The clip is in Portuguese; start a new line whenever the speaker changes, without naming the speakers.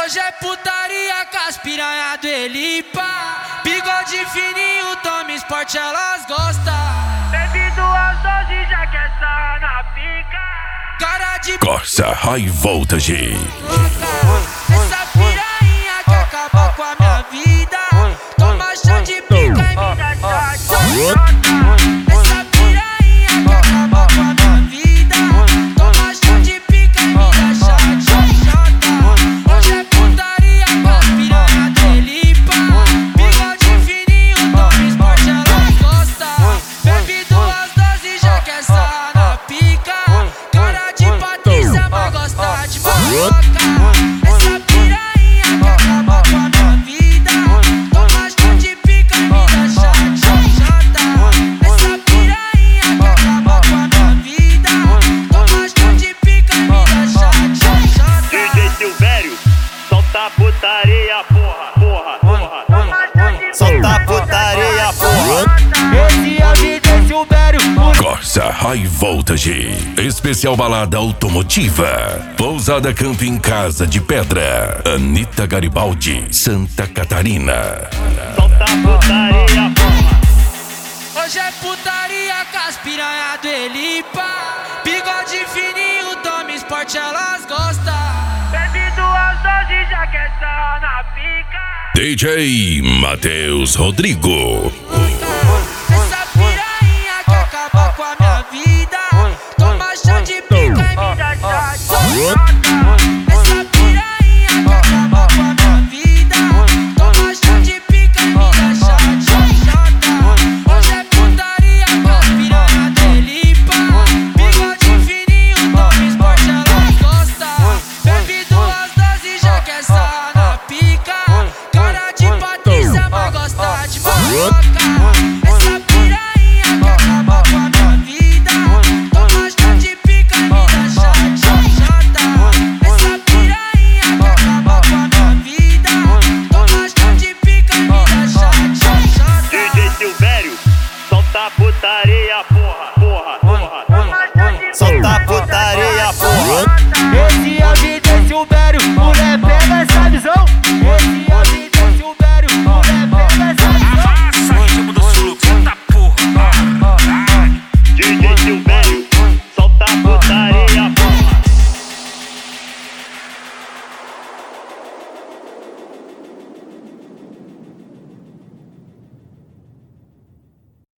Hoje é putaria com as piranha do Elipa. Bigode fininho, toma esporte, elas gostam.
Bebe 2 doses, já quer sarrar na pica.
Cara de
Corsa High Voltage.
essa piranha que acaba com a minha vida. Toma chão de pica e me dá chata. Essa piranha que acaba com a minha vida. Toma chão de pica e me dá chata. Hoje é putaria com as piranha do Elipa. Bigode fininho, toma esporte, elas gostam. Bebe 2 doses, já quer sarrar na pica. Cara de Patrícia, mas gosta de fofoca. Essa piranha que acaba com a minha vida. Toma chão de pica e me dá chata. Essa piranha que acaba com a minha vida. Toma chão de pica e me dá chata.
DJ Silvério, solta a putaria, porra.
Solta a putaria, porra.
Esse é o DJ Silvério.
Corsa High Voltage. Especial balada automotiva. Pousada Camping Casa de Pedra. Anitta Garibaldi, Santa Catarina.
Solta a putaria, porra.
Hoje é putaria com as piranha do Elipa. Bigode fininho, toma esporte, elas gostam.
Bebe 2 doses, já quer sarrar na pica.
DJ Matheus Rodrigo.
Essa piranha que acaba com a minha vida. Toma chão de pica e me dá chata.